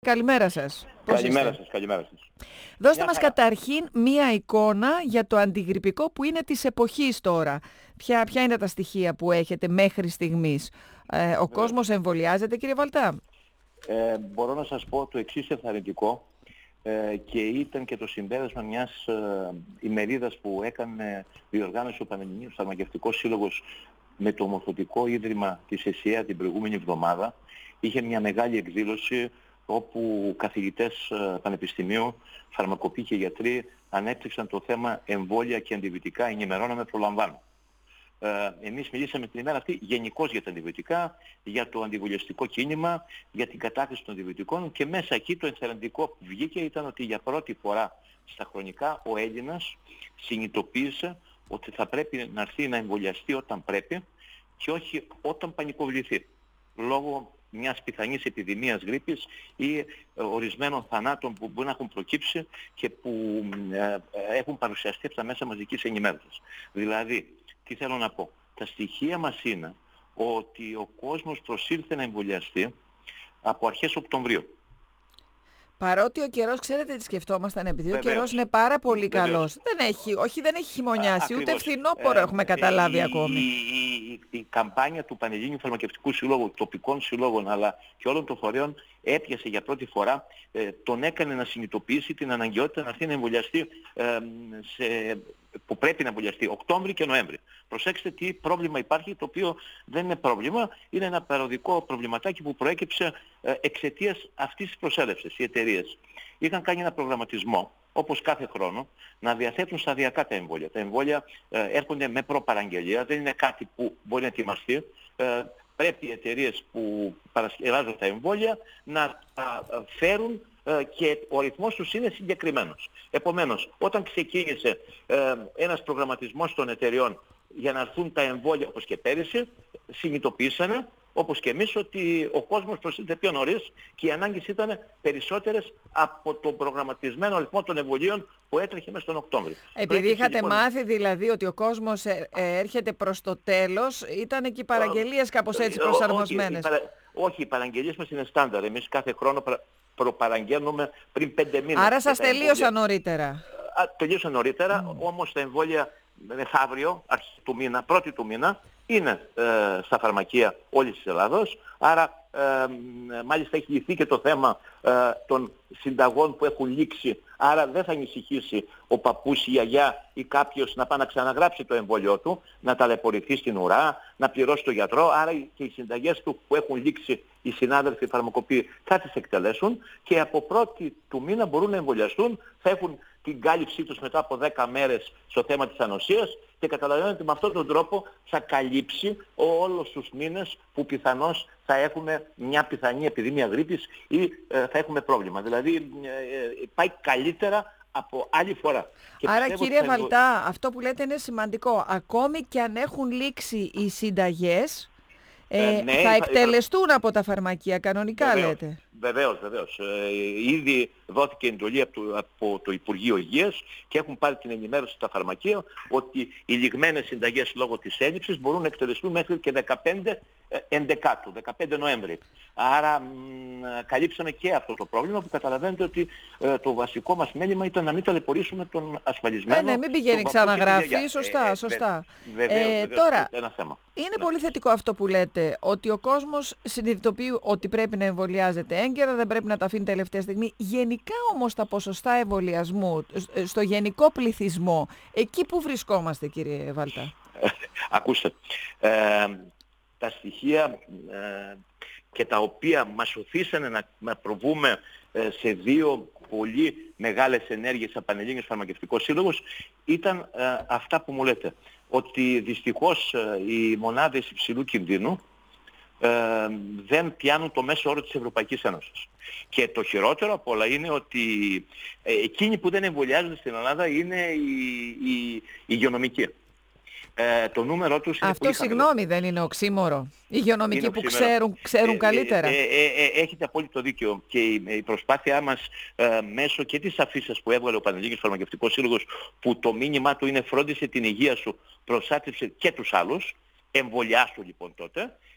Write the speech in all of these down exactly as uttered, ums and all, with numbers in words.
Καλημέρα σας. Πώς Καλημέρα είστε? σας, καλημέρα σας. Δώστε Μια μας χαρά. καταρχήν μία εικόνα για το αντιγρυπικό που είναι της εποχής τώρα. Ποια, ποια είναι τα στοιχεία που έχετε μέχρι στιγμής? Ε, ο Βεβαίως. κόσμος εμβολιάζεται, κύριε Βαλτά? Ε, μπορώ να σας πω το εξής ενθαρρυντικό ε, και ήταν και το συμπέρασμα μιας ε, ημερίδας που έκανε διοργάνωση ο Πανελληνίος Φαρμακευτικός Σύλλογος με το Ομορφωτικό Ίδρυμα της ΕΣΥΑ την προηγούμενη εβδομάδα. Είχε μια μεγάλη εκδήλωση όπου καθηγητές ε, πανεπιστημίου, φαρμακοποιοί και γιατροί ανέπτυξαν το θέμα εμβόλια και αντιβιωτικά, ενημερώναμε, προλαμβάνω. Ε, εμείς μιλήσαμε την ημέρα αυτή γενικώς για τα αντιβιωτικά, για το αντιβολιαστικό κίνημα, για την κατάχρηση των αντιβιωτικών και μέσα εκεί το ενθαρρυντικό που βγήκε ήταν ότι για πρώτη φορά στα χρονικά ο Έλληνας συνειδητοποίησε ότι θα πρέπει να έρθει να εμβολιαστεί όταν πρέπει και όχι όταν πανικοβληθεί, λόγω μιας πιθανής επιδημίας γρίπης ή ε, ορισμένων θανάτων που μπορεί να έχουν προκύψει και που ε, ε, έχουν παρουσιαστεί από τα μέσα μαζικής ενημέρωσης. Δηλαδή, τι θέλω να πω, τα στοιχεία μας είναι ότι ο κόσμος προσήλθε να εμβολιαστεί από αρχές Οκτωβρίου. Παρότι ο καιρός, ξέρετε τι σκεφτόμασταν, επειδή Βεβαίως. ο καιρός είναι πάρα πολύ Βεβαίως. καλός. Δεν έχει, όχι δεν έχει χειμωνιάσει, Α, ούτε ακριβώς. φθινόπωρο Ε, έχουμε ε, καταλάβει η, ακόμη. Η, η, η καμπάνια του Πανελλήνιου Φαρμακευτικού Συλλόγου, τοπικών συλλόγων αλλά και όλων των φορέων έπιασε για πρώτη φορά, ε, τον έκανε να συνειδητοποιήσει την αναγκαιότητα να έρθει να εμβολιαστεί ε, σε, που πρέπει να εμβολιαστεί Οκτώβρη και Νοέμβρη. Προσέξτε τι πρόβλημα υπάρχει, το οποίο δεν είναι πρόβλημα, είναι ένα παροδικό προβληματάκι που προέκυψε ε, εξαιτίας αυτής της προσέλευσης. Οι εταιρείες είχαν κάνει ένα προγραμματισμό, όπως κάθε χρόνο, να διαθέτουν σταδιακά τα εμβόλια. Τα εμβόλια ε, έρχονται με προπαραγγελία, δεν είναι κάτι που μπορεί να ετοιμαστεί. Ε, πρέπει οι εταιρείες που παρασκευάζουν τα εμβόλια να τα φέρουν ε, και ο ρυθμός τους είναι συγκεκριμένος. Επομένως, όταν ξεκίνησε ε, ένας προγραμματισμός των εταιρεών για να έρθουν τα εμβόλια όπως και πέρυσι, συνειδητοποίησανε, όπως και εμείς, ότι ο κόσμος προσήλθε πιο νωρίς και οι ανάγκες ήταν περισσότερες από τον προγραμματισμένο αριθμό των εμβολίων που έτρεχε μέσα τον Οκτώβριο. Επειδή είχατε λοιπόν μάθει δηλαδή ότι ο κόσμος ε, ε, έρχεται προς το τέλος, ήταν και οι παραγγελίες κάπως έτσι προσαρμοσμένες. Όχι, όχι, οι παραγγελίες μας είναι στάνταρ. Εμείς κάθε χρόνο πρα, προπαραγγέλνουμε πριν πέντε μήνες. Άρα σας τελείωσαν νωρίτερα. Α, τελείωσαν νωρίτερα, mm. όμως τα εμβόλια μεθαύριο, αρχή του μήνα, πρώτη του μήνα, είναι ε, στα φαρμακεία όλης της Ελλάδος. Άρα ε, μάλιστα έχει λυθεί και το θέμα ε, των συνταγών που έχουν λήξει. Άρα δεν θα ανησυχήσει ο παππούς, η γιαγιά ή κάποιος να πάει να ξαναγράψει το εμβόλιο του, να ταλαιπωρηθεί στην ουρά, να πληρώσει το γιατρό. Άρα και οι συνταγές του που έχουν λήξει οι συνάδελφοι φαρμακοποιοί θα τις εκτελέσουν και από πρώτη του μήνα μπορούν να εμβολιαστούν, θα έχουν την κάλυψή τους μετά από δέκα μέρες στο θέμα της ανοσίας και καταλαβαίνετε ότι με αυτόν τον τρόπο θα καλύψει όλους τους μήνες που πιθανώς θα έχουμε μια πιθανή επιδημία γρίπης ή ε, θα έχουμε πρόβλημα. Δηλαδή ε, ε, πάει καλύτερα από άλλη φορά. Και άρα κύριε θα... Βαλτά, αυτό που λέτε είναι σημαντικό. Ακόμη και αν έχουν λήξει οι συνταγές, ε, ε, ναι, θα εκτελεστούν θα... από τα φαρμακεία, κανονικά βεβαίως, λέτε. Βεβαίως, βεβαίως. Ε, ήδη δόθηκε εντολή από το, από το Υπουργείο Υγείας και έχουν πάρει την ενημέρωση στα φαρμακεία ότι οι λιγμένες συνταγές λόγω της έλλειψης μπορούν να εκτελεστούν μέχρι και δεκαπέντε Ενδεκάτου, δεκαπέντε Νοέμβρη. Άρα μ, καλύψαμε και αυτό το πρόβλημα που καταλαβαίνετε ότι ε, το βασικό μας μέλημα ήταν να μην ταλαιπωρήσουμε τον ασφαλισμένο. Ε, ναι, μην πηγαίνει ξαναγράφει, σωστά, ε, σωστά. Βεβαίως, ε, βεβαίως, τώρα, ένα θέμα. είναι ναι. πολύ θετικό αυτό που λέτε, ότι ο κόσμος συνειδητοποιεί ότι πρέπει να εμβολιάζεται έγκαιρα, δεν πρέπει να τα αφήνει τελευταία στιγμή. Γενικά όμως τα ποσοστά εμβολιασμού στο γενικό πληθυσμό, εκεί που βρισκόμαστε κύριε Βαλτά? Ακούστε, ε, τα στοιχεία ε, και τα οποία μας οθήσανε να, να προβούμε ε, σε δύο πολύ μεγάλες ενέργειες από Πανελλήνιος Φαρμακευτικός Σύλλογος ήταν ε, αυτά που μου λέτε. Ότι δυστυχώς ε, οι μονάδες υψηλού κινδύνου ε, δεν πιάνουν το μέσο όρο της Ευρωπαϊκής Ένωσης. Και το χειρότερο από όλα είναι ότι ε, εκείνοι που δεν εμβολιάζονται στην Ελλάδα είναι οι, οι, οι υγειονομικοί. Ε, το νούμερο τους είναι αυτό συγγνώμη δεν είναι οξύμορο? Οι υγειονομικοί που ξέρουν, ξέρουν ε, καλύτερα. Ε, ε, ε, ε, έχετε απόλυτο δίκιο και η, η προσπάθειά μας ε, μέσω και της αφίσας που έβγαλε ο Πανελλήνιος Φαρμακευτικός Σύλλογος, που το μήνυμά του είναι φρόντισε την υγεία σου, προστάτευσε και τους άλλους, εμβολιάσου λοιπόν τότε,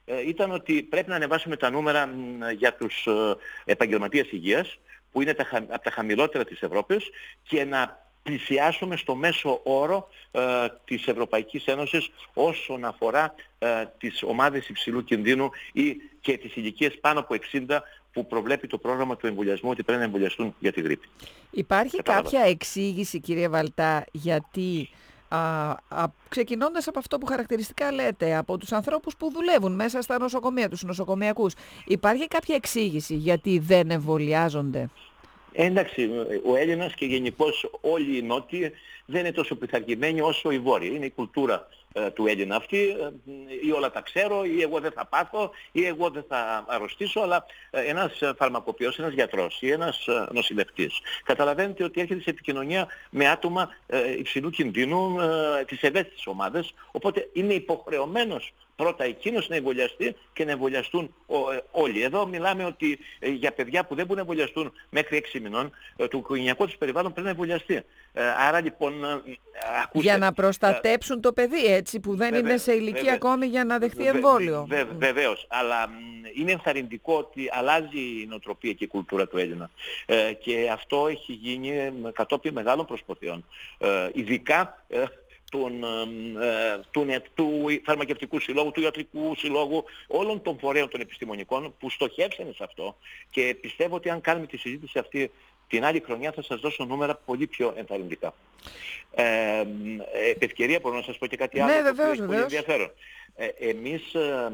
ε, ήταν ότι πρέπει να ανεβάσουμε τα νούμερα μ, για τους ε, επαγγελματίες υγείας, που είναι τα, από τα χαμηλότερα της Ευρώπης, και να πλησιάσουμε στο μέσο όρο ε, της Ευρωπαϊκής Ένωσης όσον αφορά ε, τις ομάδες υψηλού κινδύνου ή και τις ηλικίες πάνω από εξήντα, που προβλέπει το πρόγραμμα του εμβολιασμού ότι πρέπει να εμβολιαστούν για τη γρίπη. Υπάρχει κάποια εξήγηση, κύριε Βαλτά, γιατί α, α, ξεκινώντας από αυτό που χαρακτηριστικά λέτε, από τους ανθρώπους που δουλεύουν μέσα στα νοσοκομεία, τους νοσοκομιακούς, υπάρχει κάποια εξήγηση γιατί δεν εμβολιάζονται? Εντάξει, ο Έλληνας και γενικώς όλοι οι Νότιοι δεν είναι τόσο πειθαρχημένοι όσο οι Βόρειοι. Είναι η κουλτούρα ε, του Έλληνα αυτή, ε, ή όλα τα ξέρω, ή εγώ δεν θα πάθω, ή εγώ δεν θα αρρωστήσω, αλλά ε, ένας φαρμακοποιός, ένας γιατρός ή ένας ε, νοσηλευτής καταλαβαίνετε ότι έρχεται σε επικοινωνία με άτομα ε, υψηλού κινδύνου, ε, τις ευαίσθητες ομάδες, οπότε είναι υποχρεωμένος πρώτα εκείνος να εμβολιαστεί και να εμβολιαστούν ο, ε, όλοι. Εδώ μιλάμε ότι ε, για παιδιά που δεν μπορούν να εμβολιαστούν μέχρι έξι μηνών, ε, το οικογενειακό τους περιβάλλον πρέπει να εμβολιαστεί. Ε, άρα λοιπόν, ε, ακούστε, για να προστατέψουν ε, το παιδί, έτσι, που δεν βέβαια, είναι σε ηλικία βέβαια, ακόμη για να δεχθεί εμβόλιο. Βε, βε, βεβαίως, αλλά μ, είναι ενθαρρυντικό ότι αλλάζει η νοοτροπία και η κουλτούρα του Έλληνα. Ε, και αυτό έχει γίνει κατόπιν μεγάλων προσπαθειών. Ε, ειδικά ε, Των, ε, του, του Φαρμακευτικού Συλλόγου, του Ιατρικού Συλλόγου, όλων των φορέων των επιστημονικών που στοχεύσανε σε αυτό, και πιστεύω ότι αν κάνουμε τη συζήτηση αυτή την άλλη χρονιά θα σας δώσω νούμερα πολύ πιο ενθαρρυντικά. Ε, ε, ευκαιρία μπορώ να σας πω και κάτι άλλο, ναι, που βεβαίως, είναι πολύ ενδιαφέρον. Ε, εμείς ε,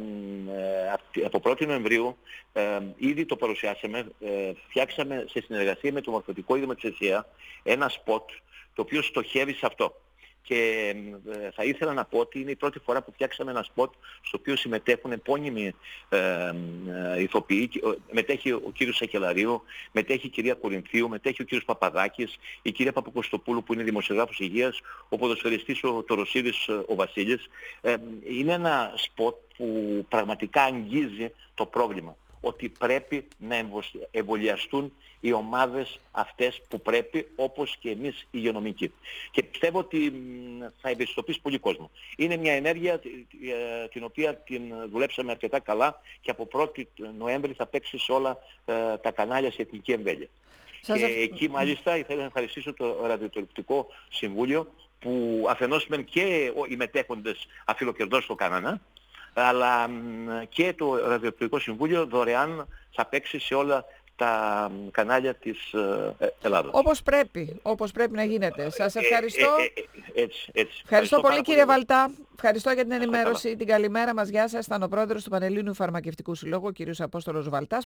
ε, από πρώτη Νοεμβρίου ε, ήδη το παρουσιάσαμε, ε, φτιάξαμε σε συνεργασία με το Μορφωτικό Ίδρυμα της ΕΣΥΑ ένα σποτ το οποίο στοχεύει σε αυτό. Και ε, θα ήθελα να πω ότι είναι η πρώτη φορά που φτιάξαμε ένα σποτ στο οποίο συμμετέχουν επώνυμοι ε, ε, ηθοποιοί. Μετέχει ο κύριος Σακελαρίου, μετέχει η κυρία Κορινθίου, μετέχει ο κύριος Παπαδάκης, η κυρία Παπακοστοπούλου που είναι δημοσιογράφος υγείας, ο ποδοσφαιριστής ο Τωροσίδης ο Βασίλης. Ε, είναι ένα σποτ που πραγματικά αγγίζει το πρόβλημα, ότι πρέπει να εμβολιαστούν οι ομάδες αυτές που πρέπει, όπως και εμείς οι υγειονομικοί. Και πιστεύω ότι θα ευαισθητοποιήσει πολύ κόσμο. Είναι μια ενέργεια την οποία την δουλέψαμε αρκετά καλά και από πρώτη Νοέμβρη θα παίξει σε όλα τα κανάλια σε εθνική εμβέλεια. Σας και ευχ... εκεί μάλιστα ήθελα να ευχαριστήσω το Ραδιοτηλεοπτικό Συμβούλιο, που αφενός μεν και οι μετέχοντες αφιλοκερδώς το κάνανε, αλλά και το Ραδιοτηλεοπτικό Συμβούλιο δωρεάν θα παίξει σε όλα τα κανάλια της Ελλάδος. Όπως πρέπει, όπως πρέπει να γίνεται. Σας ευχαριστώ. Ε, ε, ε, έτσι, έτσι. Ευχαριστώ, ευχαριστώ πολύ κύριε Βαλτά. Ευχαριστώ για την ενημέρωση. Την καλημέρα μας. Γεια σας. Ήταν ο πρόεδρος του Πανελλήνιου Φαρμακευτικού Συλλόγου, ο κύριος Απόστολος Βαλτάς.